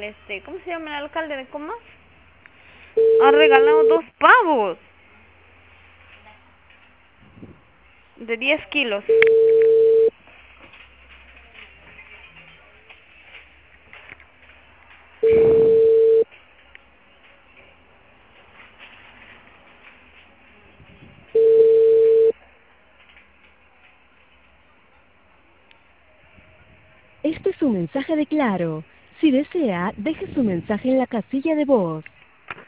¿Cómo se llama el alcalde de Comas? Ha regalado 2 pavos de 10 kilos. Este es un mensaje de Claro. Si desea, deje su mensaje en la casilla de voz.